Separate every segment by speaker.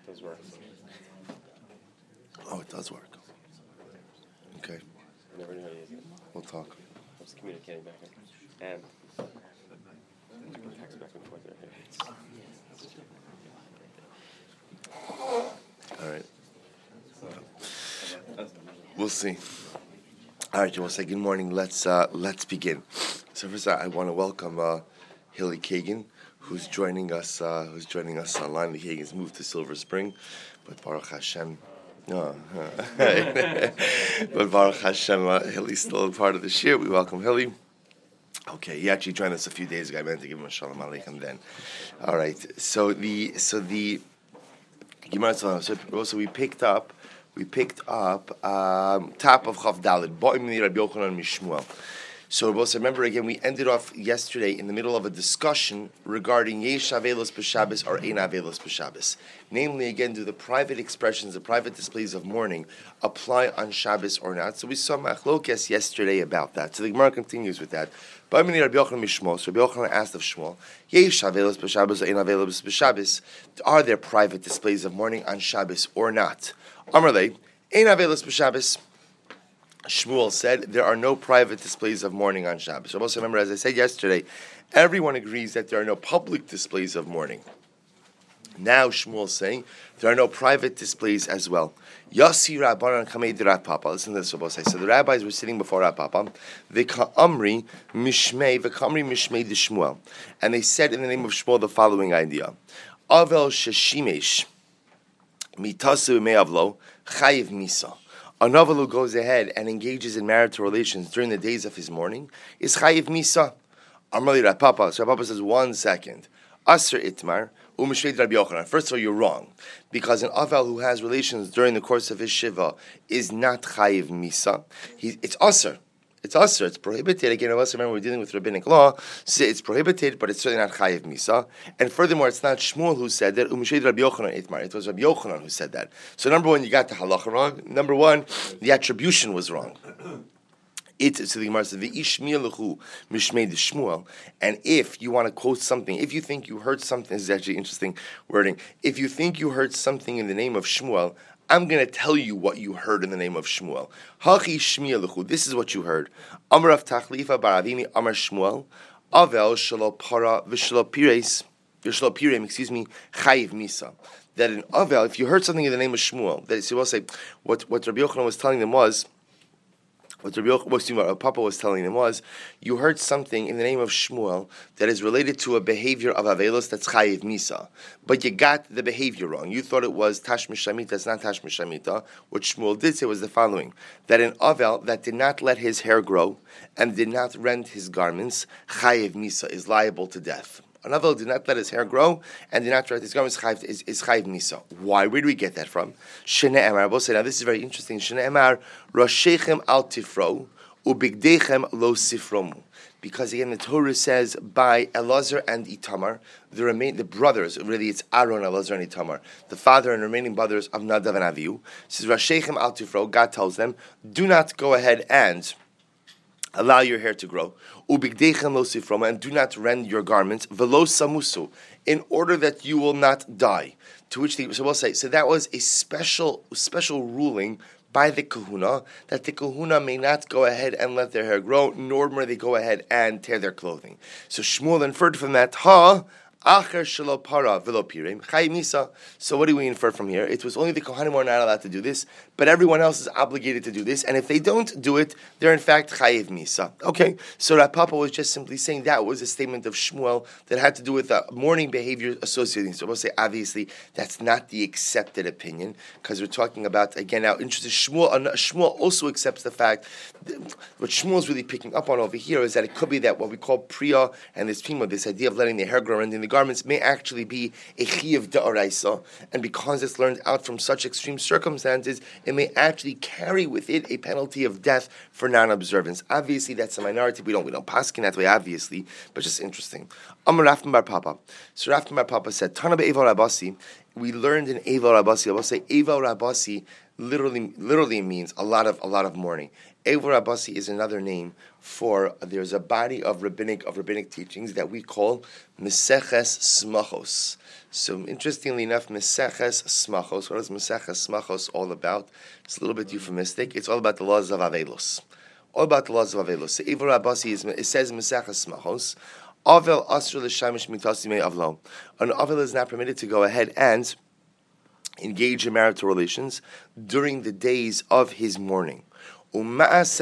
Speaker 1: does work.
Speaker 2: Oh, it does work. Okay.
Speaker 1: I never knew how to use it.
Speaker 2: We'll talk.
Speaker 1: I was communicating back and text back and forth there.
Speaker 2: All right. We'll see. All right, we'll say good morning. Let's begin. So first, I want to welcome Hilly Kagan, who's joining us online. The Kagan's moved to Silver Spring, but Baruch Hashem. But Baruch Hashem, Hilly's still part of the shir. We welcome Hilly. Okay, he actually joined us a few days ago. I meant to give him a shalom aleichem then. All right. So the Gemara. So we picked up top of Chav Daled. Ba'imni Rabbi Yochanan Mishmuel. So remember again, we ended off yesterday in the middle of a discussion regarding Yesh Avelos B'Shabbos or Ein Avelos B'Shabbos. Namely, again, do the private expressions, the private displays of mourning apply on Shabbos or not? So we saw Machlokes yesterday about that. So the Gemara continues with that. Ba'imni Rabbi Yochanan Mishmuel. So Rabbi Yochanan asked of Shmuel, Yesh Avelos B'Shabbos or Ein Avelos B'Shabbos. Are there private displays of mourning on Shabbos or not? Amarle, Ein Avelos B'Shabbos. Shmuel said there are no private displays of mourning on Shabbos. So also remember, as I said yesterday, everyone agrees that there are no public displays of mourning. Now Shmuel's saying there are no private displays as well. Yasi Rabbanan Kamei Rav Papa. Listen to this, Rabbi. So the rabbis were sitting before Rav Papa. V'ka'amri mishmei de Shmuel, and they said in the name of Shmuel the following idea: Avel sheshimesh mitasu me'avlo chayiv misa. A novel who goes ahead and engages in marital relations during the days of his mourning is chayiv misa. Amrali Rav Papa. So Rav Papa says, 1 second. Aser itmar u'mishveit Rabbi Yochanan. First of all, you're wrong, because an aval who has relations during the course of his shiva is not chayiv misa. It's aser. It's aser. It's prohibited. Again, remember we're dealing with rabbinic law. So it's prohibited, but it's certainly not chayiv misa. And furthermore, it's not Shmuel who said that. Umishayid Rabbi Yochanan itmar. It was Rabbi Yochanan who said that. So number one, you got the halacha wrong. Number one, the attribution was wrong. So the Gemara says, "V'ishmiyaluchu mishmei de Shmuel." And if you want to quote something, if you think you heard something, this is actually interesting wording. If you think you heard something in the name of Shmuel, I'm going to tell you what you heard in the name of Shmuel. Hachi shmiyaluchu. This is what you heard. Amar of Tachlifa Baravini Amar Shmuel. Avel shelo para v'shelo pires. Shelo pirem, chayiv misa. That in Avel, if you heard something in the name of Shmuel, that so we'll say what Rabbi Yochanan was telling them was. What Papa was telling them was, you heard something in the name of Shmuel that is related to a behavior of Avelos that's Chayiv Misa, but you got the behavior wrong. You thought it was Tash Mishamita, it's not Tash Mishamita. What Shmuel did say was the following, that an Avel that did not let his hair grow and did not rend his garments, Chayiv Misa, is liable to death. An Avel did not let his hair grow and did not rend his garments, is Chayiv Misa. Why? Where do we get that from? Shnei Emar. I will say, now this is very interesting. Shnei Emar, Roshechem al tifro, ubigdechem lo sifromu. Because again, the Torah says by Elazar and Itamar, the brothers, really it's Aaron, Elazar, and Itamar, the father and remaining brothers of Nadav and Avihu. It says Roshechem al tifro. God tells them, do not go ahead and allow your hair to grow. Ubigdechem lo sifroma, and do not rend your garments. Velo samusu, in order that you will not die. To which so we'll say, so that was a special ruling by the kahuna, that the kahuna may not go ahead and let their hair grow, nor may they go ahead and tear their clothing. So Shmuel inferred from that, Acher shelo para velo pirem chayiv misa. So what do we infer from here? It was only the kohanim who are not allowed to do this, but everyone else is obligated to do this. And if they don't do it, they're in fact chayiv misa. Okay, so Rav Papa was just simply saying that was a statement of Shmuel that had to do with mourning behavior associating. So we'll say obviously that's not the accepted opinion, because we're talking about again now interesting. Shmuel also accepts the fact that what Shmuel is really picking up on over here is that it could be that what we call priya and this pima, this idea of letting the hair grow and the garments may actually be a chiyuv da'araisa, and because it's learned out from such extreme circumstances, it may actually carry with it a penalty of death for non-observance. Obviously, that's a minority. We don't paskin that way, obviously, but just interesting. Amar Rafman bar Papa. So Rafman bar Papa said, Tana be'eva Rabasi. We learned in Eva Rabasi. I will say Eva Rabasi literally means a lot of mourning. Eivur Abasi is another name for, there's a body of rabbinic teachings that we call Meseches Smachos. So interestingly enough, Meseches Smachos, what is Meseches Smachos all about? It's a little bit euphemistic. It's all about the laws of Avelos. All about the laws of Avelos. So Eivur Abasi, it says Meseches Smachos, Avel Asr L'Shamish Mitasime Avlo. An Avel is not permitted to go ahead and engage in marital relations during the days of his mourning. And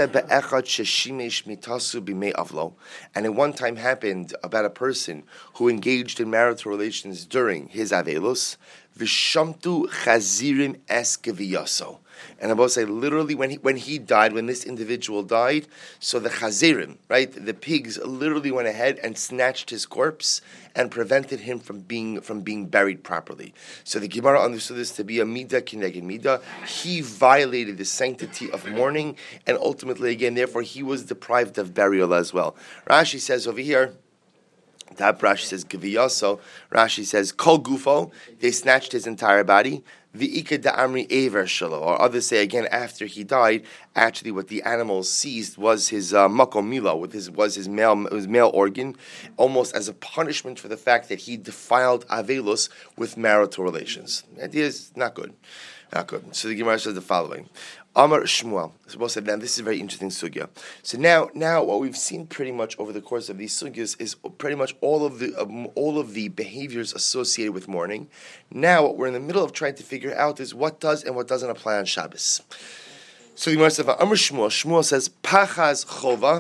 Speaker 2: it one time happened about a person who engaged in marital relations during his avelos. Vishamtu chazirim es geviyaso. And I will say, literally, when he died, when this individual died, so the chazirim, right, the pigs, literally went ahead and snatched his corpse and prevented him from being buried properly. So the Gemara understood this to be a midah kineged midah. He violated the sanctity of mourning, and ultimately, again, therefore, he was deprived of burial as well. Rashi says over here, that Rashi says Geviyaso. Rashi says Kol Gufo. They snatched his entire body. The Ika da Amri Ever Shalo. Or others say again after he died. Actually, what the animals seized was his makom milo, was his male organ, almost as a punishment for the fact that he defiled Avelos with marital relations. The idea is not good. Not good. So the Gemara says the following. Amar Shmuel. So both said, now this is a very interesting sugya. So now what we've seen pretty much over the course of these sugyas is pretty much all of the behaviors associated with mourning. Now what we're in the middle of trying to figure out is what does and what doesn't apply on Shabbos. So the Gemara says, Amar Shmuel. Shmuel says, Pachaz chova,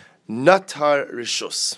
Speaker 2: natar rishus.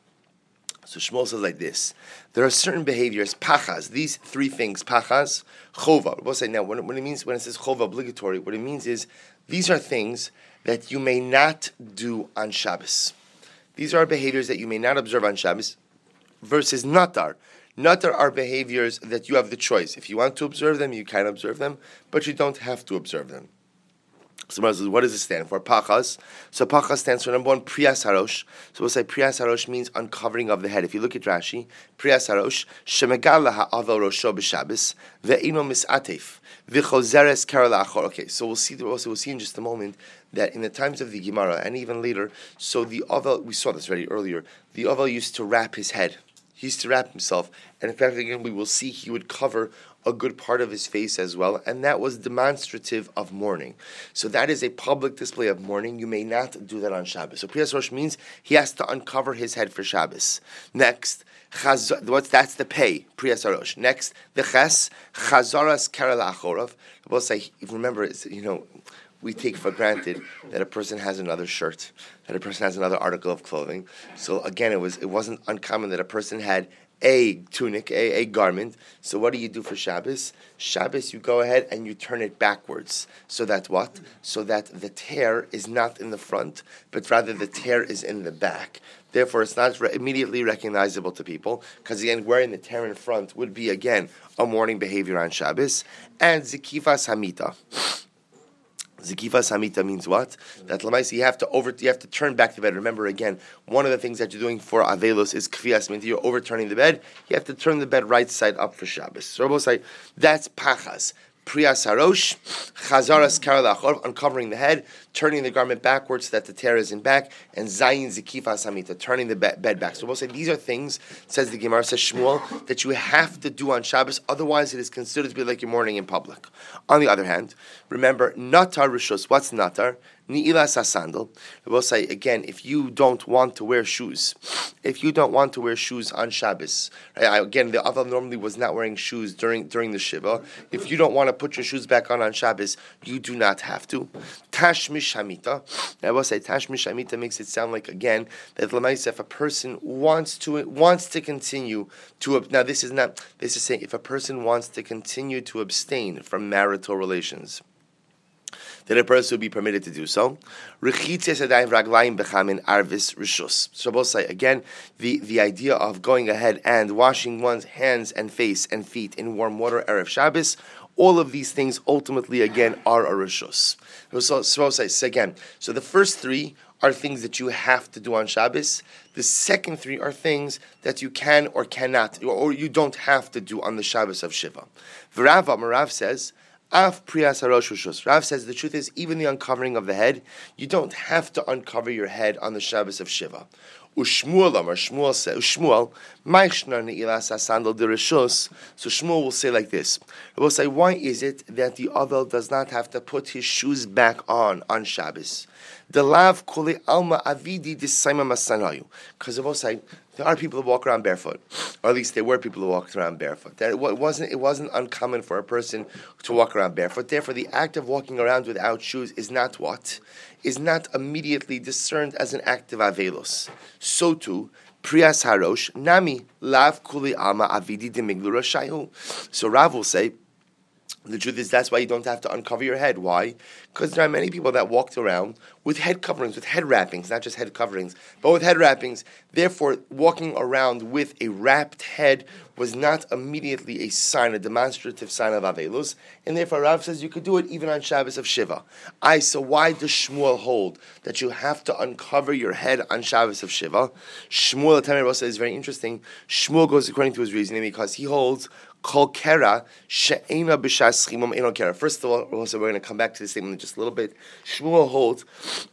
Speaker 2: So Shmuel says like this: there are certain behaviors, pachas, these three things, pachas, chova. We'll say now, when it says chova obligatory, what it means is these are things that you may not do on Shabbos. These are behaviors that you may not observe on Shabbos, versus natar. Natar are behaviors that you have the choice. If you want to observe them, you can observe them, but you don't have to observe them. So what does it stand for? Pachas. So pachas stands for number one, priyas harosh. So we'll say priyas harosh means uncovering of the head. If you look at Rashi, priyas harosh, shemegal ha'avel rosho b'Shabbos, ve'ino mis'atef, v'chozeres kara la'achor. Okay, so we'll see in just a moment that in the times of the Gemara, and even later, so the avel, we saw this already earlier, the avel used to wrap his head. He used to wrap himself, and in fact, again, we will see he would cover a good part of his face as well, and that was demonstrative of mourning. So that is a public display of mourning. You may not do that on Shabbos. So Priyas Rosh means he has to uncover his head for Shabbos. Next, that's the pay, Priyas Rosh. Next, the Ches, Chazaras Kara La'achorov. We'll say, remember, we take for granted that a person has another shirt, that a person has another article of clothing. So again, it wasn't uncommon that a person had a tunic, a garment. So what do you do for Shabbos? Shabbos, you go ahead and you turn it backwards. So that what? So that the tear is not in the front, but rather the tear is in the back. Therefore, it's not immediately recognizable to people, because again, wearing the tear in front would be, again, a mourning behavior on Shabbos. And Zikifas Hamita. Zikifas Hamita means what? That Lamaisi, you have to turn back the bed. Remember again, one of the things that you're doing for Avelos is Kfiyas Hamita. You're overturning the bed. You have to turn the bed right side up for Shabbos. So we'll say that's Pachas. Priyas Harosh, Chazaras Kara La'achor, uncovering the head, turning the garment backwards so that the tear is in back, and Zayin Zikifas Hamita, turning the bed back. So we'll say these are things, says the Gemara, says Shmuel, that you have to do on Shabbos, otherwise it is considered to be like you're mourning in public. On the other hand, remember, Natar Rishos, what's Natar? Ni'ilas HaSandal. We'll say, again, if you don't want to wear shoes, on Shabbos, right? Again, the Aval normally was not wearing shoes during the Shiva. If you don't want to put your shoes back on Shabbos, you do not have to. Tashmish Hamita. I will say, Tashmish Hamita makes it sound like, again, that Lamaisa, if a person wants to continue to, now this is saying, if a person wants to continue to abstain from marital relations, that a person would be permitted to do so. So both say, again, the idea of going ahead and washing one's hands and face and feet in warm water, Erev Shabbos, all of these things ultimately, again, are a rishus. So again, so the first three are things that you have to do on Shabbos. The second three are things that you can or cannot, or you don't have to do on the Shabbos of Shiva. Marav says, Af priyas harosh ushus. Rav says the truth is, even the uncovering of the head, you don't have to uncover your head on the Shabbos of Shiva. Ushmuel Amar, Shmuel says, Ushmuel, Ma'ishnar ne'ilas asandal dereshus. So Shmuel will say like this. He will say, why is it that the Avel does not have to put his shoes back on Shabbos? The lav kule alma avidi disaima masanayu. Because it will say, there are people who walk around barefoot, or at least there were people who walked around barefoot. That it wasn't uncommon for a person to walk around barefoot. Therefore, the act of walking around without shoes is not what? Is not immediately discerned as an act of avelos. So too, priyas harosh nami lav kuli alma avidi demiglu rashayu. So Rav will say, the truth is that's why you don't have to uncover your head. Why? Because there are many people that walked around with head coverings, with head wrappings, not just head coverings, but with head wrappings. Therefore, walking around with a wrapped head was not immediately a sign, a demonstrative sign of Avelos. And therefore, Rav says you could do it even on Shabbos of Shiva. So why does Shmuel hold that you have to uncover your head on Shabbos of Shiva? Shmuel, the Talmud says, is very interesting. Shmuel goes according to his reasoning because he holds Kol kera she'ena b'shas chimum eno kera. First of all, also we're going to come back to this statement in just a little bit. Shmuel holds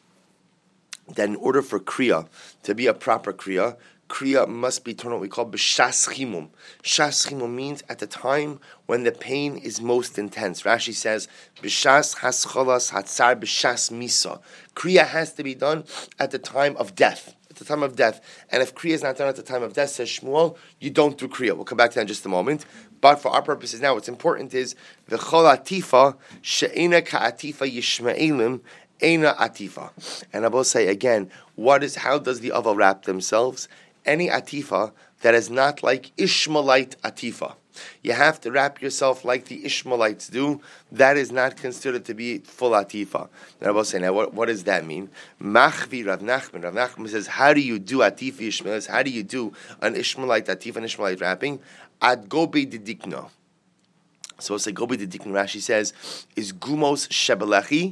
Speaker 2: that in order for kriya to be a proper kriya must be turned what we call b'shas chimum. Shas chimum means at the time when the pain is most intense. Rashi says b'shas hascholas hatzar b'shas misa. Kriya has to be done at the time of death. The time of death, and if kriya is not done at the time of death, says Shmuel, you don't do kriya. We'll come back to that in just a moment. But for our purposes now, what's important is v'chol atifa she'ena ka'atifa yishmaelim ena atifa. And I will say again, how does the Aval wrap themselves? Any atifa that is not like Ishmaelite atifa. You have to wrap yourself like the Ishmaelites do. That is not considered to be full atifa. And I will say now, what does that mean? Machvi Rav Nachman. Rav Nachman says, how do you do atifa Ishmaelis? How do you do an Ishmaelite atifa, an Ishmaelite wrapping? Ad gobe didikno. So we'll say gobe didikno. Rashi says is gumos shebelechi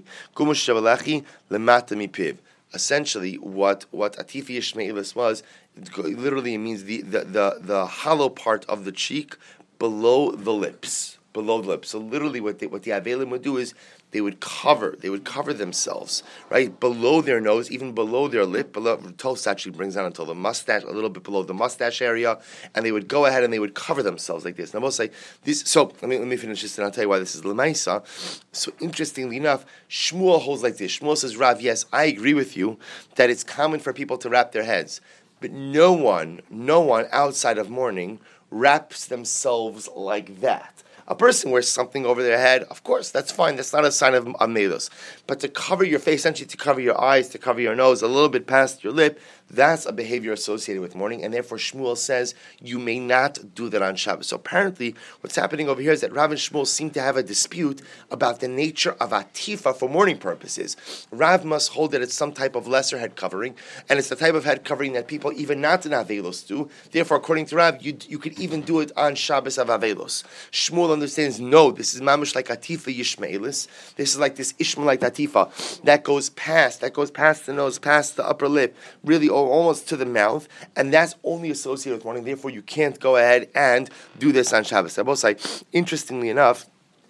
Speaker 2: lemata mipiv. Essentially, what atifa Ishmaelis was, it literally means the hollow part of the cheek below the lips. So literally what the Avelim would do is they would cover themselves, right? Below their nose, even below their lip, Tos actually brings down until the mustache, a little bit below the mustache area, and they would go ahead and they would cover themselves like this. And I will say this, so let me finish this and I'll tell you why this is Lemaisa. So interestingly enough, Shmuel holds like this. Shmuel says, Rav, yes, I agree with you that it's common for people to wrap their heads, but no one outside of mourning wraps themselves like that. A person wears something over their head, of course, that's fine. That's not a sign of amelos. But to cover your face, essentially to cover your eyes, to cover your nose, a little bit past your lip, that's a behavior associated with mourning, and therefore Shmuel says you may not do that on Shabbos. So apparently, what's happening over here is that Rav and Shmuel seem to have a dispute about the nature of atifa for mourning purposes. Rav must hold that it's some type of lesser head covering, and it's the type of head covering that people even not in Avelos do. Therefore, according to Rav, you could even do it on Shabbos of Avelos. Shmuel understands, no, this is mamish like atifa Yishmaelis. This is like this Ishmaelite atifa that goes past the nose, past the upper lip, really almost to the mouth, and that's only associated with mourning. Therefore, you can't go ahead and do this on Shabbos. I will say, interestingly enough,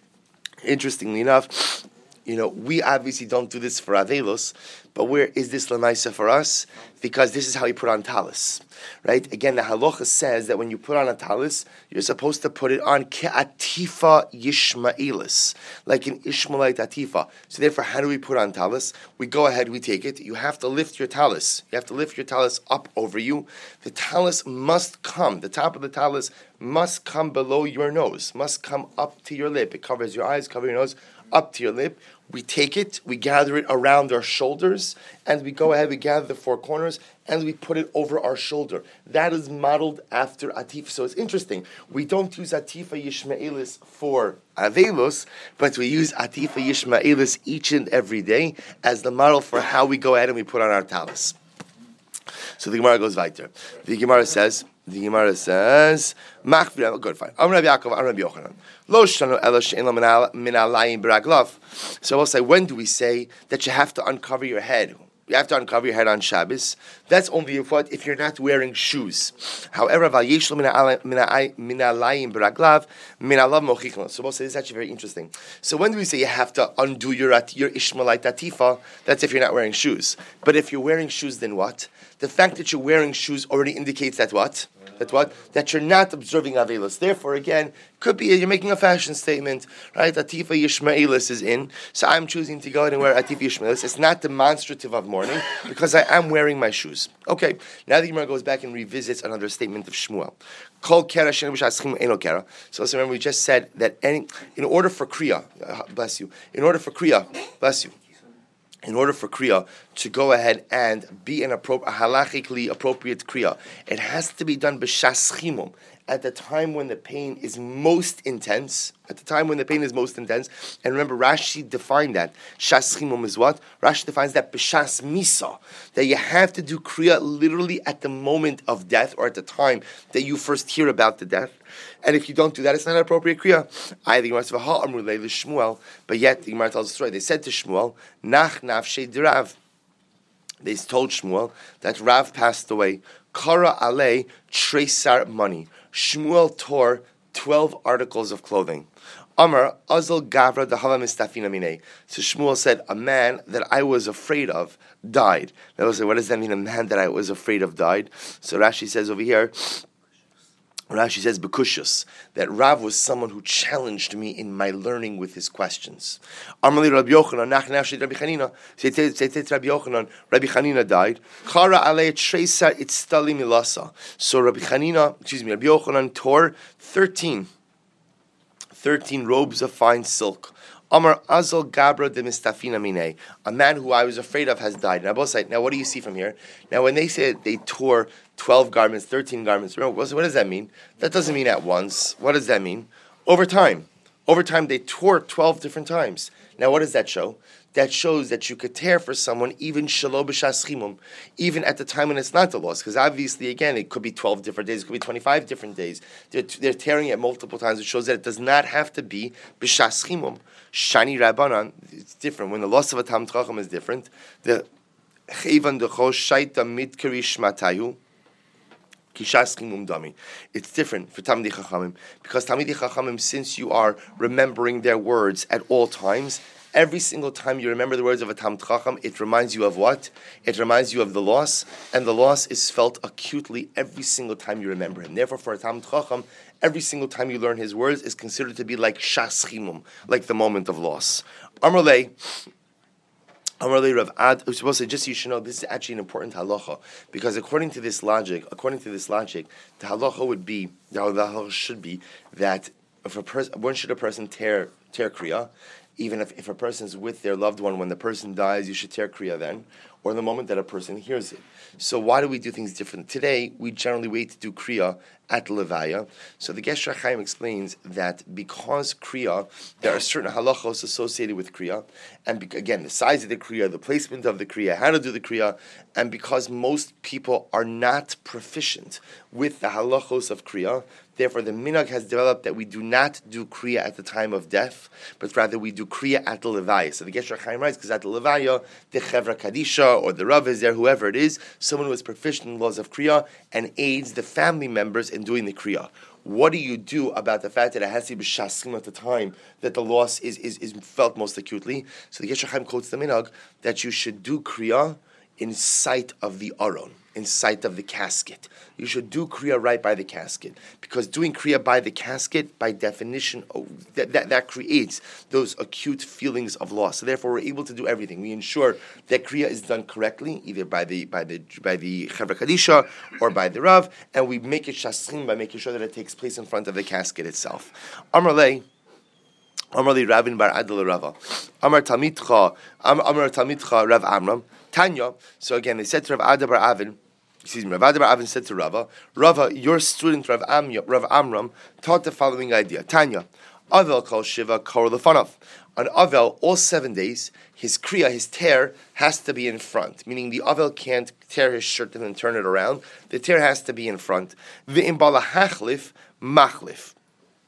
Speaker 2: we obviously don't do this for Avelos, but where is this Lamaisa for us? Because this is how you put on talis, right? Again, the halacha says that when you put on a talis, you're supposed to put it on ke'atifa yishmaelis, like an Ishmaelite atifa. So therefore, how do we put on talis? We go ahead, we take it. You have to lift your talis. You have to lift your talis up over you. The talis must come. The top of the talis must come below your nose, must come up to your lip. It covers your eyes, covers your nose, up to your lip. We take it, we gather it around our shoulders, and we go ahead, we gather the four corners, and we put it over our shoulder. That is modeled after Atifa. So it's interesting. We don't use Atifa Yishmaelis for Avelos, but we use Atifa Yishmaelis each and every day as the model for how we go ahead and we put on our talis. So the Gemara goes weiter. The Gemara says, good, fine. I'm Rabbi Yaakov, I'm Rabbi Yochanan. Lo shanu ela she'en lo min alayim b'raglav. So I'll say, when do we say that you have to uncover your head? You have to uncover your head on Shabbos. That's only if you're not wearing shoes. However, so we'll say this is actually very interesting. So when do we say you have to undo your Ishmaelite atifa? That's if you're not wearing shoes. But if you're wearing shoes, then what? The fact that you're wearing shoes already indicates that what? That you're not observing Avelis. Therefore, again, could be you're making a fashion statement, right? Atifa Yishmaelis is in, so I'm choosing to go ahead and wear Atifa Yishmaelis. It's not demonstrative of mourning because I am wearing my shoes. Okay, now the Gemara goes back and revisits another statement of Shmuel. Kol kera she'enu b'shas chimum eino kera. So also remember we just said that in order for Kriya, in order for Kriya to go ahead and be a halachically appropriate Kriya, it has to be done b'shas chimum, at the time when the pain is most intense. And remember, Rashi defined that. Shas chimum is what? Rashi defines that b'shas misa, that you have to do Kriya literally at the moment of death, or at the time that you first hear about the death. And if you don't do that, it's not an appropriate Kriya. I think it's Shmuel, but yet the Gemara tells the story. They said to Shmuel, Nach nafshei d'Rav. They told Shmuel that Rav passed away. Kara alei tresar money. Shmuel tore 12 articles of clothing. Amar azal gavra dehava mistafina minei. So Shmuel said, a man that I was afraid of died. Now, what does that mean? A man that I was afraid of died. So Rashi says over here. Rashi says, Bekushus, that Rav was someone who challenged me in my learning with his questions. Amali Rabbi Yochanan, Nachnafshid Rabbi Chanina. Rabbi Yochanan, Rabbi Chanina died. Chara alei treisa itztali milasa. So Rabbi Yochanan tore 13 robes of fine silk. Amar Azal Gabra de Mistafina Mine. A man who I was afraid of has died. Now, both sides. Now, what do you see from here? Now, when they say they tore 12 garments, 13 garments, remember, what does that mean? That doesn't mean at once. What does that mean? Over time. Over time, they tore 12 different times. Now, what does that show? That shows that you could tear for someone even shelo b'shas chimum, even at the time when it's not the loss. Because obviously, again, it could be 12 different days, it could be 25 different days. They're tearing it multiple times. It shows that it does not have to be b'shas chimum. Shani Rabbanan, it's different. When the loss of a Talmid Chacham is different, the chayvan decho shaita mitkari shmatayu kishas chimum dami. It's different for Talmidei Chachamim because Talmidei Chachamim, since you are remembering their words at all times. Every single time you remember the words of a Talmid Chacham, it reminds you of what? It reminds you of the loss, and the loss is felt acutely every single time you remember him. Therefore, for a Talmid Chacham, every single time you learn his words is considered to be like shas chimum, like the moment of loss. Amrlei Rav Ad, we're supposed to just so you should know this is actually an important halacha because according to this logic, the halacha should be that when should a person tear kriya? Even if a person is with their loved one, when the person dies, you should tear kriya then, or the moment that a person hears it. So why do we do things different? Today, we generally wait to do kriya at levaya. So the Gesher Chaim explains that because kriya, there are certain halachos associated with kriya, and again, the size of the kriya, the placement of the kriya, how to do the kriya, and because most people are not proficient with the halachos of kriya, therefore the minhag has developed that we do not do kriya at the time of death, but rather we do kriya at the levaya. So the Gesher Chaim writes, because at the levaya, the chevra kadisha, or the rav is there, whoever it is, someone who is proficient in laws of kriya, and aids the family members in doing the kriya. What do you do about the fact that it has to be b'shas at the time that the loss is felt most acutely? So the Gesher Chaim quotes the minhag that you should do kriya in sight of the aron, in sight of the casket. You should do kriya right by the casket, because doing kriya by the casket, by definition, that creates those acute feelings of loss. So therefore, we're able to do everything. We ensure that kriya is done correctly, either by the chevra kadisha or by the rav, and we make it shasim by making sure that it takes place in front of the casket itself. Amrlei Ravin bar Adel Rava. Amar Talmidcha Rav Amram Tanya. So again, they said to Rav Ada bar Avin. Rav Ada bar Avin said to Rava, your student Rav Amram taught the following idea. Tanya, Avel kol shiva kor lefanav. On Avel, all 7 days, his kriya, his tear, has to be in front. Meaning the Avel can't tear his shirt and then turn it around. The tear has to be in front. V'im bala hachlif machlif.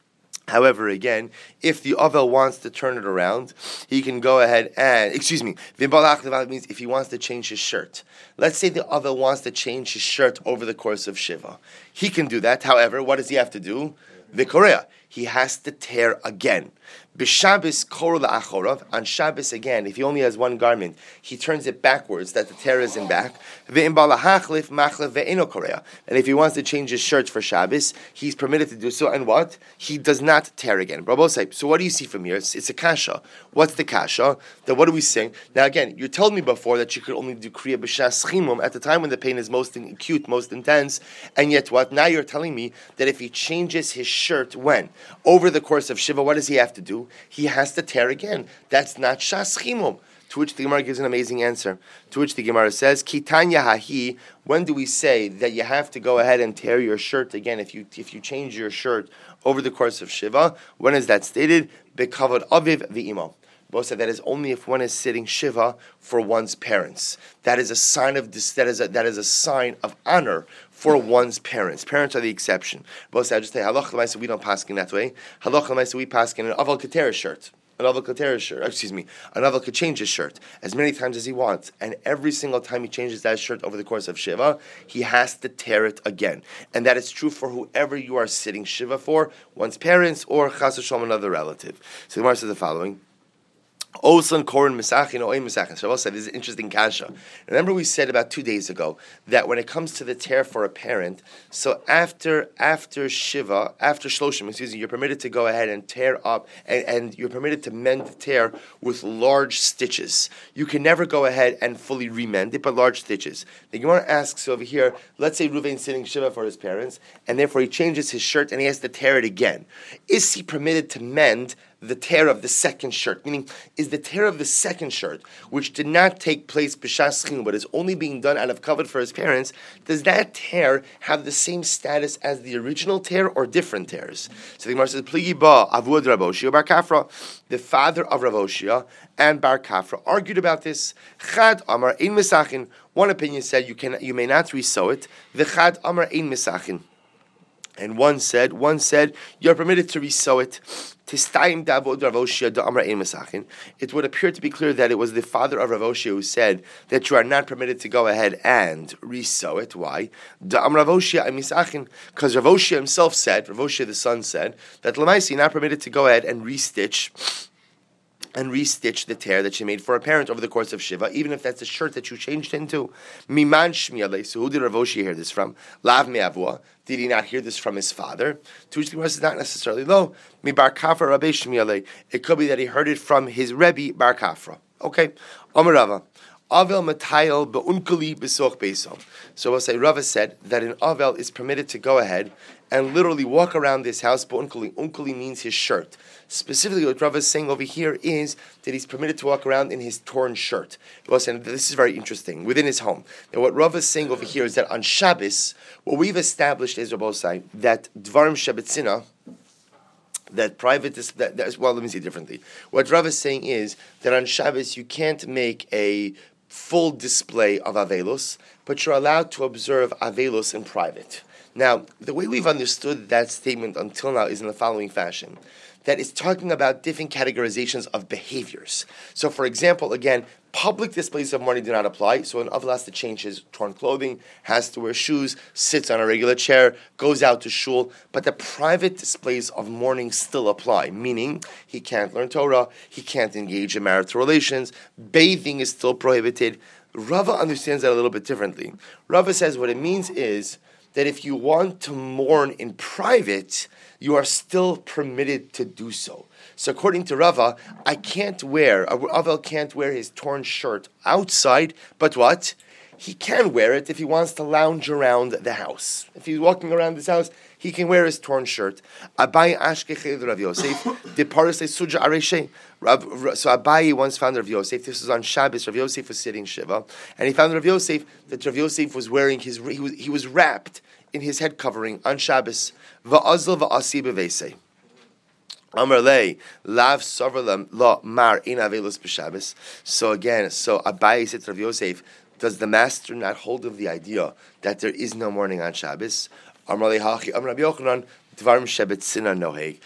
Speaker 2: However, again, if the Avel wants to turn it around, he can go ahead and, means if he wants to change his shirt. Let's say the Avel wants to change his shirt over the course of Shiva. He can do that. However, what does he have to do? The Korea. He has to tear again. B'Shabbos kor la'achorav. On Shabbos again, if he only has one garment, he turns it backwards, that the tear is in back. Ve'im balahachlif machlif ve'eno korea. And if he wants to change his shirt for Shabbos, he's permitted to do so. And what? He does not tear again. So what do you see from here? It's a kasha. What's the kasha? Then what do we sing? Now again, you told me before that you could only do kriya b'shas chimum at the time when the pain is most acute, most intense. And yet what? Now you're telling me that if he changes his shirt when? Over the course of Shiva, what does he have to do? He has to tear again. That's not shas chimum. To which the Gemara gives an amazing answer. To which the Gemara says, Kitanya hahi, when do we say that you have to go ahead and tear your shirt again if you change your shirt over the course of Shiva? When is that stated? Bekavod aviv v'imo. Both said that is only if one is sitting Shiva for one's parents. That is a sign of this. That is a sign of honor for one's parents. Parents are the exception. Both said, I just say halacha l'maisa we don't paskin that way. Halacha l'maisa we paskin an aval ketera shirt. An aval could change his shirt as many times as he wants, and every single time he changes that shirt over the course of Shiva, he has to tear it again. And that is true for whoever you are sitting Shiva for, one's parents or chas v'shalom another relative. So the Gemara says the following. Osan korin misachin or misachin. Shabbos said this is an interesting kasha. Remember we said about 2 days ago that when it comes to the tear for a parent, so after Shiva, after Shloshim, you're permitted to go ahead and tear up, and you're permitted to mend the tear with large stitches. You can never go ahead and fully remend it, but large stitches. The Gemara asks over here, let's say Reuven's sitting Shiva for his parents, and therefore he changes his shirt and he has to tear it again. Is he permitted to mend the tear of the second shirt? Meaning, is the tear of the second shirt, which did not take place b'shas chinu, but is only being done out of kavod for his parents, does that tear have the same status as the original tear or different tears? So the Gemara says, Pligi ba avud Rav Oshia bar Kafra. The father of Rav Oshia and Bar Kafra argued about this. Chad amar ein misachin. One opinion said you may not resew it. The Chad amar ein misachin. And one said, you're permitted to resew it. It would appear to be clear that it was the father of Rav Oshia who said that you are not permitted to go ahead and resew it. Why? Because Rav Oshia himself said, Rav Oshia the son said, that Lamaisi not permitted to go ahead and restitch the tear that she made for a parent over the course of Shiva, even if that's a shirt that you changed into. Miman shmiyalei. So who did Rav Oshia hear this from? Lav me'avua. Did he not hear this from his father? To which the Gemara says not necessarily. No. Mi bar kafra rabbi shmiyalei. It could be that he heard it from his Rebbe bar kafra. Okay. Amar Rava. Avel matayel be'unkali besoch beisom. So we'll say Rava said that an Avel is permitted to go ahead and literally walk around this house. Be'unkali. Unkali means his shirt. Specifically, what Rava is saying over here is that he's permitted to walk around in his torn shirt. And this is very interesting, within his home. Now, what Rava is saying over here is that on Shabbos, what we've established is, Rabbosai, that Dvarim Shabbatzina, that private, well, let me say it differently. What Rava is saying is that on Shabbos, you can't make a full display of Avelos, but you're allowed to observe Avelos in private. Now, the way we've understood that statement until now is in the following fashion. That is talking about different categorizations of behaviors. So, for example, again, public displays of mourning do not apply. So an Avel has to change his torn clothing, has to wear shoes, sits on a regular chair, goes out to shul. But the private displays of mourning still apply, meaning he can't learn Torah, he can't engage in marital relations, bathing is still prohibited. Rava understands that a little bit differently. Rava says what it means is that if you want to mourn in private, you are still permitted to do so. So according to Rava, Avel can't wear his torn shirt outside, but what? He can wear it if he wants to lounge around the house. If he's walking around this house, he can wear his torn shirt. Abai Ashkechel Rav Yosef, the Paris Suja Areshe. So Abai once found Rav Yosef. This was on Shabbos. Rav Yosef was sitting Shiva, and he found Rav Yosef that Rav Yosef was wearing he was wrapped in his head covering on Shabbos. Va'azl va'asi bevesei. Amar lei lav sover la mar in avelus b'Shabbos. So Abai said to Rav Yosef, does the master not hold of the idea that there is no mourning on Shabbos? Amar lei hachi Amar Rabbi Yochanan Dvarim shebetzina noheg,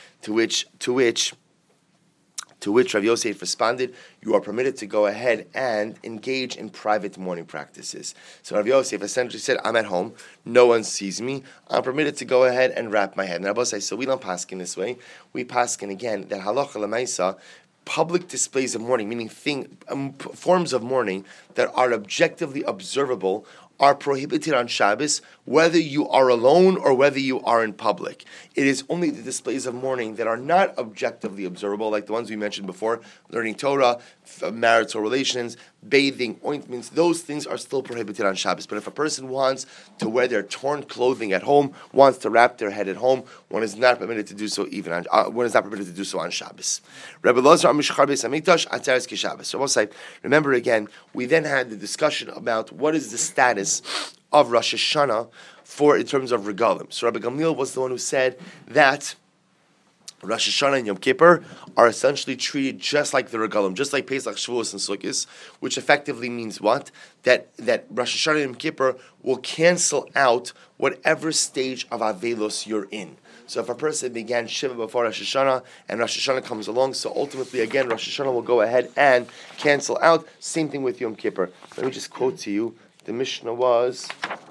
Speaker 2: to which Rav Yosef responded, you are permitted to go ahead and engage in private mourning practices. So Rav Yosef essentially said, I'm at home, no one sees me, I'm permitted to go ahead and wrap my head. And Rabbi says, so we don't paskin this way. We paskin again that halacha lemaisa, public displays of mourning, meaning forms of mourning that are objectively observable, are prohibited on Shabbos, whether you are alone or whether you are in public. It is only the displays of mourning that are not objectively observable, like the ones we mentioned before, learning Torah, marital relations, bathing, ointments, those things are still prohibited on Shabbos. But if a person wants to wear their torn clothing at home, wants to wrap their head at home, one is not permitted to do so on Shabbos. Rebbe Lazar Mishchar Beis Hamikdash Atzeres Kishabbos. So we'll say, remember again, we then had the discussion about what is the status of Rosh Hashanah in terms of regalim. So Rabbi Gamliel was the one who said that Rosh Hashanah and Yom Kippur are essentially treated just like the regalim, just like Pesach, Shavuos, and Sukkot, which effectively means what? That Rosh Hashanah and Yom Kippur will cancel out whatever stage of Avelos you're in. So if a person began Shiva before Rosh Hashanah and Rosh Hashanah comes along, so ultimately again Rosh Hashanah will go ahead and cancel out. Same thing with Yom Kippur. Let me just quote to you. The Mishnah was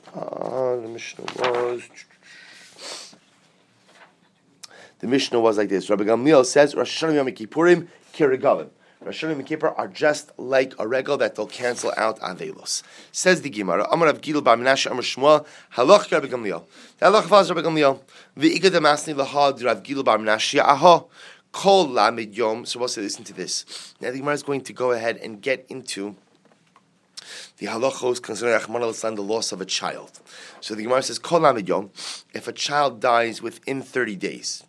Speaker 2: like this. Rabbi Gamliel says, Rosh Hashanah Yom Kippurim kiregalim. Rosh Hashanah and Yom Kippur are just like a regal that they'll cancel out Avelos. Says the Gemara, Amar Rav Gidl bar Menashe Amar Shmuel, Halach Rabbi Gamliel. The halach was Rabbi Gamliel. V'ikad amasni lahad Rav Gidl bar Menashe aha kol lamid yom. So we'll say, listen to this. Now the Gemara is going to go ahead and get into the halachos concerning Rachmana litzlan, the loss of a child. So the Gemara says, Kol Lamed Yom, if a child dies within 30 days,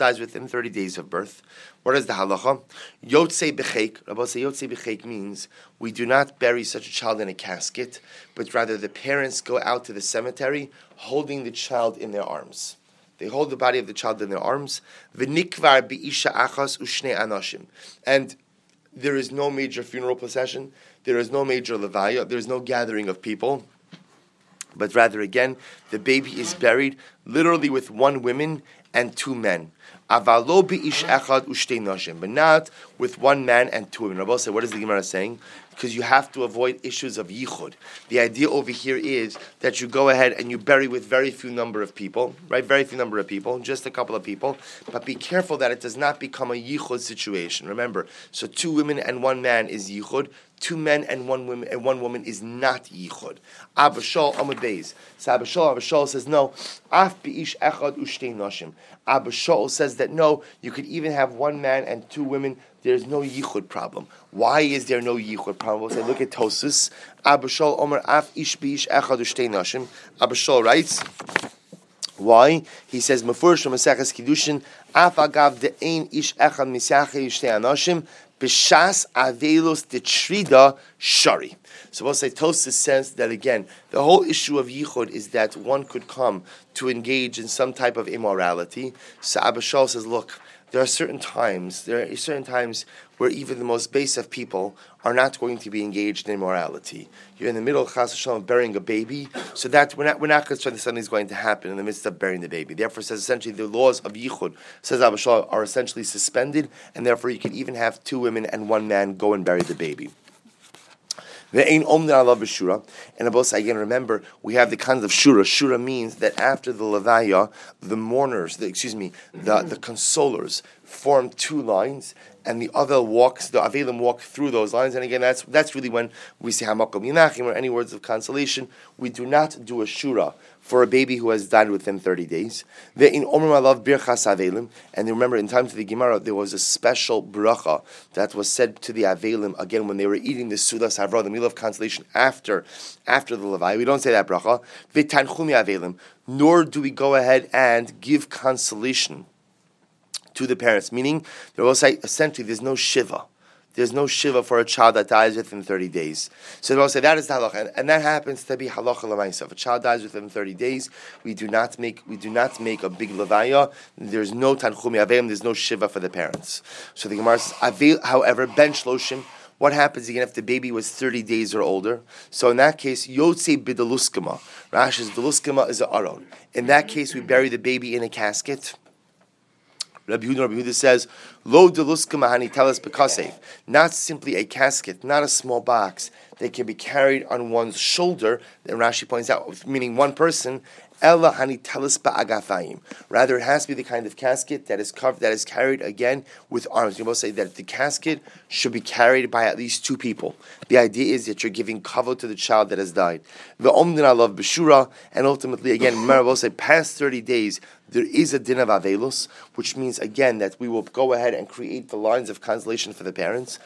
Speaker 2: of birth, what is the halacha? Yotzei b'cheik. Rabbi say Yotzei b'cheik means we do not bury such a child in a casket, but rather the parents go out to the cemetery holding the child in their arms. They hold the body of the child in their arms. V'nikvar bi'isha achas u'shnei anashim. And there is no major funeral procession. There is no major levaya. There is no gathering of people. But rather, again, the baby is buried literally with one woman and two men. Avalo bi'ish echad u'shtei nashim. But not with one man and two women. Rabbi said, what is the Gemara saying? Because you have to avoid issues of yichud. The idea over here is that you go ahead and you bury with very few number of people, right? Very few number of people, just a couple of people. But be careful that it does not become a yichud situation. Remember, so two women and one man is yichud. Two men and one woman is not yichud. Abba Shaul Amud Beis. So Abba Shaul says no. Af bi'ish echad u'shtei nashim. Abba Shaul says that no, you could even have one man and two women. There's no yichud problem. Why is there no yichud problem? We'll say, look at Tosfos. Abba Shaul Omer Af ish bi'ish echad u'shtei nashim. Abba Shaul writes, why? He says, Mefurish from Maseches Kiddushin, Af agav de'ein ish echad misachei u'shtei anashim, b'shas avelos de'trida shari. So we'll say, Tosfos says that again, the whole issue of yichud is that one could come to engage in some type of immorality. So Abba Shaul says, look, there are certain times where even the most base of people are not going to be engaged in immorality. You're in the middle of Chas V'Shalom of burying a baby, so that we're not concerned that something is going to happen in the midst of burying the baby. Therefore, says essentially the laws of Yichud, says Abba Shaul, are essentially suspended, and therefore you can even have two women and one man go and bury the baby. And above again, remember, we have the kind of shura. Shura means that after the levaya, the mourners, the consolers, form two lines, and the avelim walk through those lines. And again, that's really when we say hamakom yinachim or any words of consolation. We do not do a shura for a baby who has died within 30 days. And remember, in time to the Gemara, there was a special bracha that was said to the avelim, again, when they were eating the sudas havra, the meal of consolation after the levaya. We don't say that bracha. Nor do we go ahead and give consolation to the parents, meaning there will say essentially there's no shiva. There's no shiva for a child that dies within 30 days. So they will say that is the halacha, and that happens to be halacha l'maisa. If a child dies within 30 days, we do not make a big levaya. There's no tanchumi aveim. There's no shiva for the parents. So the Gemara says, however, ben shloshim. What happens again if the baby was 30 days or older? So in that case, yotzei bidaluskama. Rashi's daluskama is an aron. In that case, we bury the baby in a casket. Rabbi Yehuda says, Lo deluska mahani teles bekasev. Not simply a casket, not a small box that can be carried on one's shoulder, that Rashi points out, meaning one person, Ella hani teles ba'agafayim. Rather, it has to be the kind of casket that is covered, that is carried again with arms. You both say that the casket should be carried by at least two people. The idea is that you're giving kavod to the child that has died. The omdin alav b'shura, and ultimately, again, remember, we'll say past 30 days, there is a din of avelos, which means again that we will go ahead and create the lines of consolation for the parents.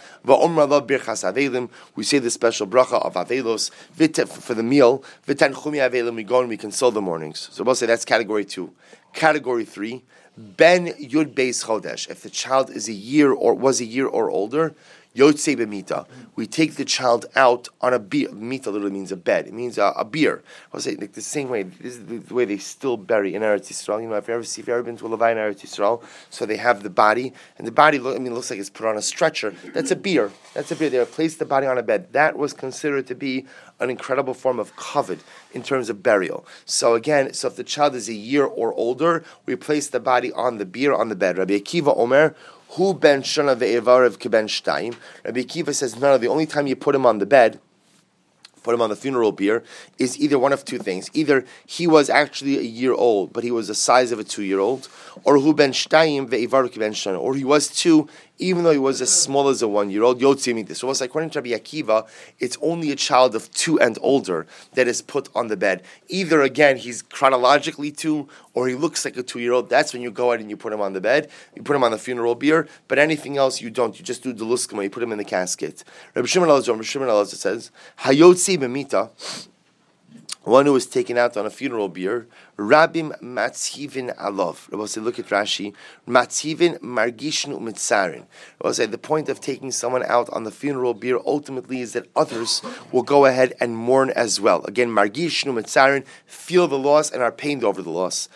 Speaker 2: We say the special bracha of avelos for the meal. We go and we console the mornings. So we'll say that's category 2. Category 3, ben yud beis chodesh. If the child is was a year or older, Yotzei b'mita. We take the child out on a beer. Mita literally means a bed. It means a beer. I'll say like the same way. This is the way they still bury in Eretz Yisrael. You know, if you've ever been to a Levai in Eretz Yisrael, so they have the body, and the body looks like it's put on a stretcher. That's a beer. They place the body on a bed. That was considered to be an incredible form of kavod in terms of burial. So again, if the child is a year or older, we place the body on the beer on the bed. Rabbi Akiva Omer, Hu ben shana ve'evarev keben shtayim. Rabbi Akiva says, no, the only time you put him on the bed, put him on the funeral bier, is either one of two things. Either he was actually a year old, but he was the size of a 2-year-old, or hu ben shtayim ve'evarev keben shana, or he was 2, even though he was as small as a 1-year-old. So according to Rabbi Akiva, it's only a child of 2 and older that is put on the bed. Either again he's chronologically 2, or he looks like a 2-year-old. That's when you go ahead and you put him on the bed. You put him on the funeral bier. But anything else you don't. You just do the luskama. You put him in the casket. Rabbi Shimon Elazar says, Hayotzi b'mita. One who was taken out on a funeral bier, Rabim Matzivin Alov. Rabbi say, look at Rashi. Matzivin Margishin Umitzarin. Rabbi say, the point of taking someone out on the funeral bier ultimately is that others will go ahead and mourn as well. Again, Margishin Umitzarin, feel the loss and are pained over the loss.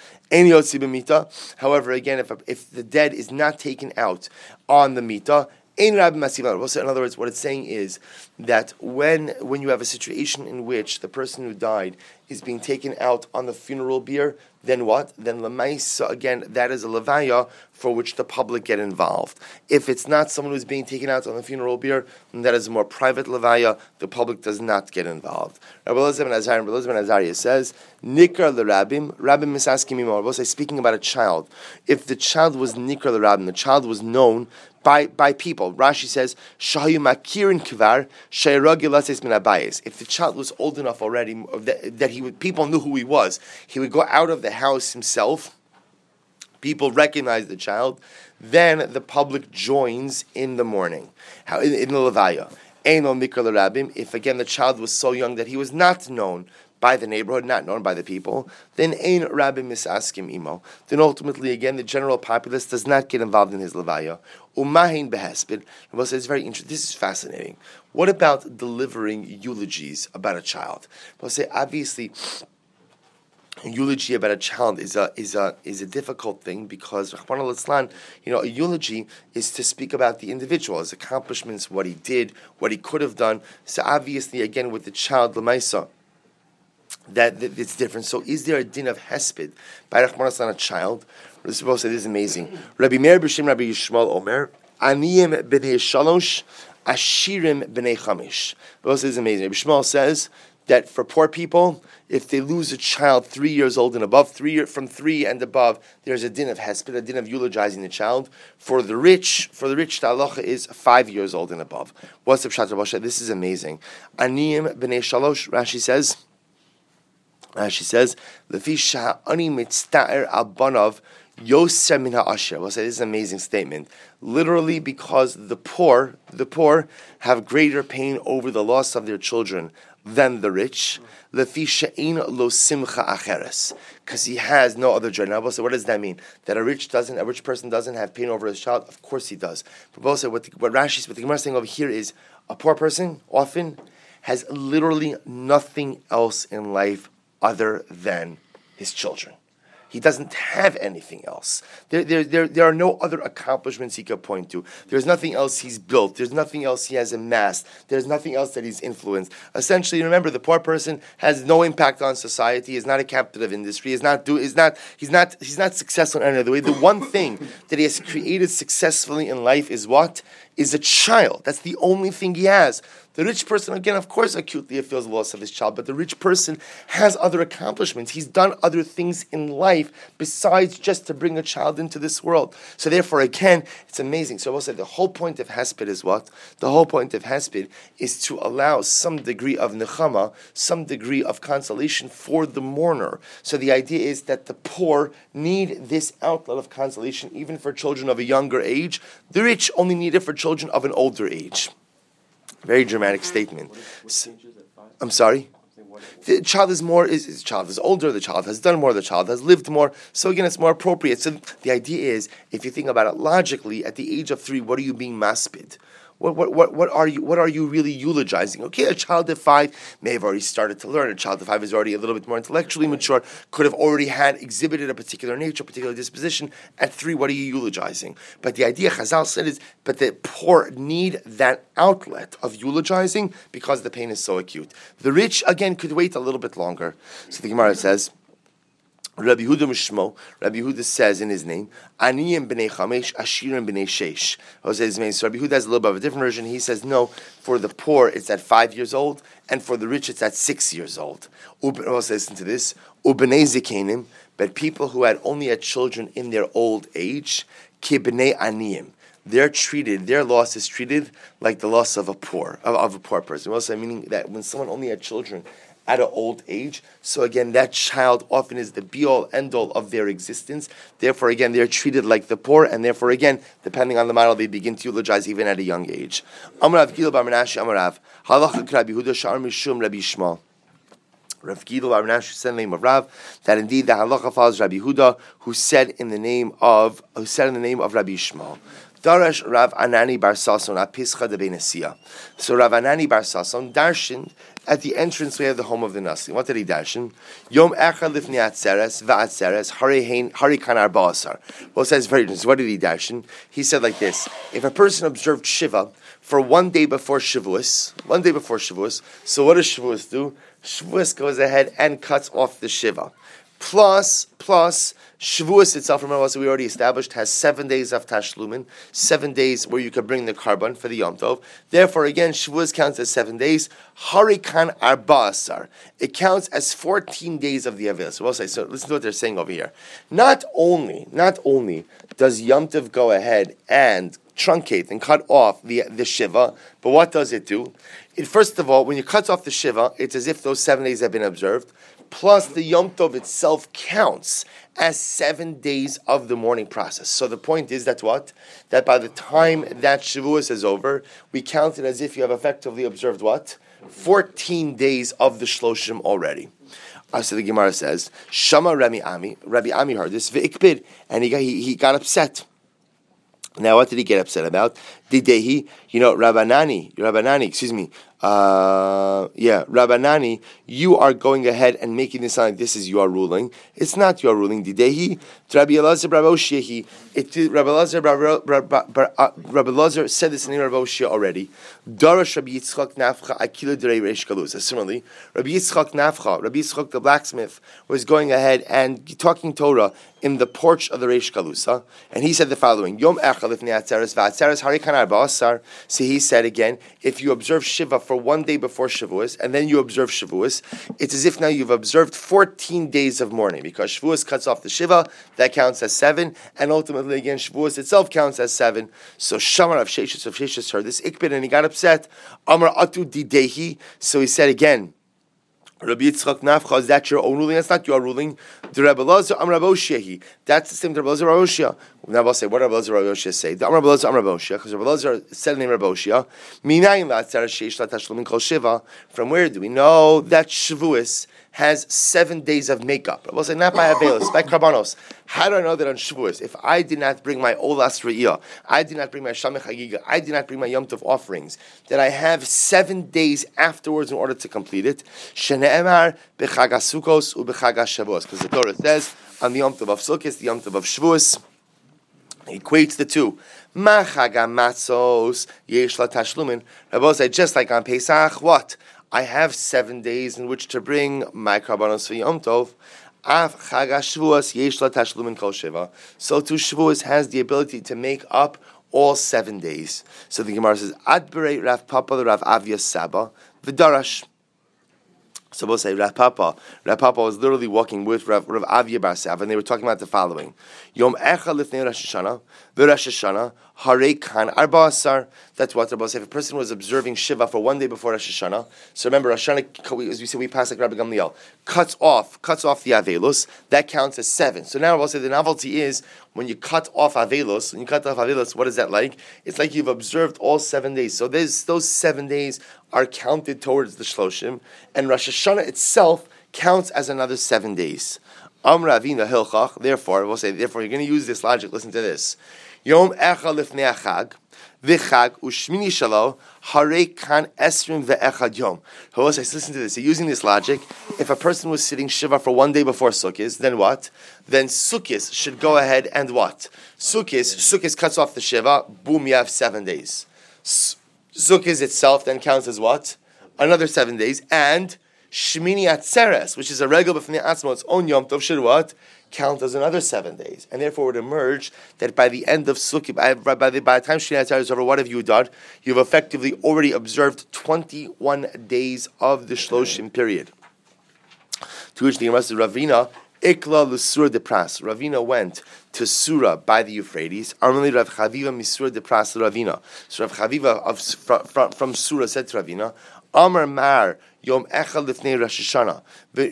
Speaker 2: However, again, if the dead is not taken out on the mita, in other words, what it's saying is that when you have a situation in which the person who died is being taken out on the funeral bier, then what? Then lemaisa, again, that is a levaya for which the public get involved. If it's not someone who's being taken out on the funeral bier, then that is a more private levaya. The public does not get involved. Rabbi Elazar ben Azariah says, Nikar l'rabim, Rabim misaskim imo. Rabbi speaking about a child. If the child was Nikar l'rabim, the child was known by people. Rashi says, Shayu makirin kvar, shayragilases min abayis. If the child was old enough already that people knew who he was, he would go out of the house himself. People recognize the child. Then the public joins in the mourning. In the levaya. Eino mikra l'rabim. If again the child was so young that he was not known by the neighborhood, not known by the people, then ein rabbi misaskim imo. Then ultimately, again, the general populace does not get involved in his levaya. Umahin behesped. Rabbi says, it's very interesting. This is fascinating. What about delivering eulogies about a child? Rabbi say, obviously, a eulogy about a child is a difficult thing because Rahman al-Islam, a eulogy is to speak about the individual, his accomplishments, what he did, what he could have done. So obviously, again, with the child, Lamaisa, that it's different. So is there a din of hesped by Rahman al-Islam, a child? We're supposed to say this is amazing. Rabbi Meir b'Shem Rabbi Yishmael Omer, Aniyim b'nei shalosh, Ashirim b'nei chamish. This is amazing. Rabbi Yishmael says that for poor people, if they lose a child 3 years old and above, from 3 and above, there's a din of hesped, a din of eulogizing the child. For the rich, the halacha is 5 years old and above. What's the pshat, Rabbi Moshe? This is amazing. Aniyim b'nei shalosh, Rashi says, Lefi sha'ani mitzta'er al-banav yoser min ha'asher. We'll say this is an amazing statement. Literally, because the poor have greater pain over the loss of their children than the rich. Lefi she'ein lo simcha acheres, because he has no other joy. Now, so what does that mean? That a rich person doesn't have pain over his child? Of course he does. But also, what the Gemara is saying over here is a poor person often has literally nothing else in life other than his children. He doesn't have anything else. There are no other accomplishments he could point to. There's nothing else he's built. There's nothing else he has amassed. There's nothing else that he's influenced. Essentially, remember, the poor person has no impact on society. Is not a captain of industry. He's not successful in any other way. The one thing that he has created successfully in life is what? Is a child. That's the only thing he has. The rich person, again, of course, acutely feels the loss of his child, but the rich person has other accomplishments. He's done other things in life besides just to bring a child into this world. So therefore, again, it's amazing. So I will say the whole point of Hesped is what? The whole point of Hesped is to allow some degree of nechama, some degree of consolation for the mourner. So the idea is that the poor need this outlet of consolation even for children of a younger age. The rich only need it for children of an older age. Very dramatic statement. I'm sorry? The child is older, the child has done more, the child has lived more, so again it's more appropriate. So the idea is, if you think about it logically, at the age of 3, what are you being maspid? What are you really eulogizing? Okay, a child of 5 may have already started to learn. A child of 5 is already a little bit more intellectually mature, could have already exhibited a particular nature, a particular disposition. At 3, what are you eulogizing? But the idea Chazal said is, but the poor need that outlet of eulogizing because the pain is so acute. The rich, again, could wait a little bit longer. So the Gemara says, Rabbi Yehuda Mishmo, Rabbi Yehuda says in his name, Aniyim b'nei chamesh, Ashirim b'nei sheish. So Rabbi Yehuda has a little bit of a different version. He says, no, for the poor it's at 5 years old, and for the rich it's at 6 years old. Listen to this, Ubnei zikenim, but people who only had children in their old age, ki b'nei aniyim. Their loss is treated like the loss of a poor person. Also, meaning that when someone only had children at an old age, so again, that child often is the be-all, end-all of their existence. Therefore, again, they're treated like the poor, and therefore, again, depending on the model, they begin to eulogize even at a young age. Amarav Gil bar Menashe Amarav Halacha Rabbi Yehuda Sha'ar Mishum Rabbi Shmuel. Rav Gil bar Menashe said in the name of Rav that indeed the halacha follows Rabbi Yehuda, who said in the name of Rabbi Shmuel. Darash Rav Anani bar Sason apischa de Benesia. So Rav Anani bar Sason darshened at the entranceway of the home of the Nasi. What did he darshen? Yom echad lifnei atzeres va'atzeres hari kan arba asar. Well, it says very interesting. What did he darshen? He said like this: if a person observed Shiva for 1 day before Shavuos, so what does Shavuos do? Shavuos goes ahead and cuts off the Shiva. Plus, Shavuos itself, remember what we already established, has 7 days of Tashlumin, 7 days where you can bring the carbon for the Yom Tov. Therefore, again, Shavuos counts as 7 days. Harikan Arba Asar. It counts as 14 days of the Avil. So listen to what they're saying over here. Not only does Yom Tov go ahead and truncate and cut off the Shiva, but what does it do? First of all, when you cut off the Shiva, it's as if those 7 days have been observed. Plus, the Yom Tov itself counts as 7 days of the mourning process. So the point is that what? That by the time that Shavuos is over, we count it as if you have effectively observed what? 14 days of the Shloshim already. So the Gemara says, Shama Rabbi Ami heard this, V'ikbid, and he got upset. Now, what did he get upset about? Didehi, Rabbanani, you are going ahead and making this sound like this is your ruling. It's not your ruling. Didehi, Rabbi Elazar Bar Oshia, Rabbi Elazar said this in the name of Rabbi Oshia already. Darash Rabbi Yitzchak Nafcha Akila Derei Reish Galusa. Similarly, Rabbi Yitzchak the blacksmith, was going ahead and talking Torah in the porch of the Reish Galusa, and he said the following: Yom Echad Lifnei Atzeres v'Atzeres Harikan Arba Asar. So he said again, if you observe Shiva for 1 day before Shavuos, and then you observe Shavuos, it's as if now you've observed 14 days of mourning, because Shavuos cuts off the Shiva, that counts as 7, and ultimately again Shavuos itself counts as 7. So Shamar of Sheshis heard this Ikbid, and he got upset. Amar Atu Didehi. So he said again, Rabbi Yitzchak Nafcha, is that your own ruling? That's not your ruling. The Rabbi Elazar Amar Rabbi Oshia. That's the same to Rabbi Elazar Rabbi Oshia. Now I'll say, what did Rabbi Elazar Rabbi Oshia say? The Amar Rabbi Elazar Amar Rabbi Oshia, because Rabbi Elazar said the name Rabbi Oshia. Minayin la'atzer sheish la'tashlumin kol shiva. From where do we know that Shavuos has 7 days of makeup? Rabbi Elazar said, not by Avelos, by Karbanos. How do I know that on Shavuos, if I did not bring my Olas Re'iyah, I did not bring my Shamech Hagiga, I did not bring my Yom Tov offerings, that I have 7 days afterwards in order to complete it? Shene'emar b'chag HaSukkos u'b'chag HaShavuos. Because the Torah says, on the Yom Tov of Sukkot, the Yom Tov of Shavuos. Equates the two. Machaga matzos yesh la tashlumin. Rabbi said, just like on Pesach, what? I have 7 days in which to bring my karbanos for Yom Tov. Af chaga Shavuos yesh la tashlumin kol sheva. So too Shavuos has the ability to make up all 7 days. So the Gemara says, Ad berei Rav Papa Rav Avia Saba v'darash. So we'll say Rav Papa was literally walking with Rav Avia Bar Sava, and they were talking about the following: Yom Echa Lifnei Rosh Hashanah, v'Rosh Hashanah Harei Kan Arba Asar. That's what Rabbi said. If a person was observing Shiva for 1 day before Rosh Hashanah, so remember Rosh Hashanah, as we said, we pass like Rabbi Gamliel, cuts off the Avelus. That counts as 7. So now Rabbi said the novelty is when you cut off Avelus. When you cut off Avelus, what is that like? It's like you've observed all 7 days. So those 7 days are counted towards the Shloshim, and Rosh Hashanah itself counts as another 7 days. Amra Avina Hilchach. Therefore, we'll say, you're going to use this logic. Listen to this. Yom Echa Lifnei Achag, V'Chag U'Shmini Shalo Harei Kan Esrim Ve'Echad Yom. We'll say, listen to this. So using this logic, if a person was sitting Shiva for 1 day before Sukkot, then what? Then Sukkot should go ahead and what? Sukkot cuts off the Shiva. Boom, you have 7 days. Sukkot itself then counts as what? Another 7 days. And Shmini Atzeres, which is a regal b'fnei atzmo, its own Yom Tov, should what? Count as another 7 days. And therefore it would emerge that by the end of Sukkot, by the time Shmini Atzeres is over, what have you done? You've effectively already observed 21 days of the Shloshim period. To which the Gemara says, Ravina, Ikla l'Sura de Pras. Ravina went to Surah by the Euphrates. Armali Rav Chaviva misura de Pras Ravina. So Rav Chaviva from Surah said to Ravina, Amar Mar Yom Echad Lifnei Rosh Hashanah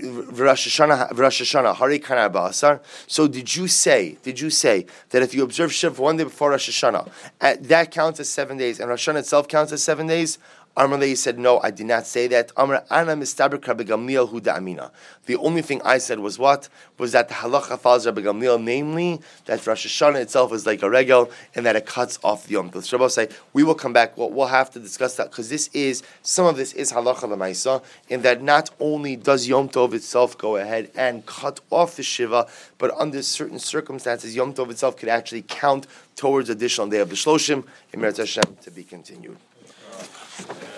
Speaker 2: Rosh Hashanah Harei Kan Arba Asar. So did you say that if you observe Shiva for 1 day before Rosh Hashanah, that counts as 7 days, and Rosh Hashanah itself counts as 7 days? Amalei said, no, I did not say that. Amar Ana Mistaber Rabbi Gamliel Huda Amina. The only thing I said was what? Was that the halacha follows Rabbi Gamliel, namely that Rosh Hashanah itself is like a regel and that it cuts off the Yom Tov. So Rabbi say, we will come back. We'll have to discuss that because some of this is halacha l'maisa, in that not only does Yom Tov itself go ahead and cut off the Shiva, but under certain circumstances, Yom Tov itself could actually count towards additional day of the Shloshim. Emer Hashem, to be continued.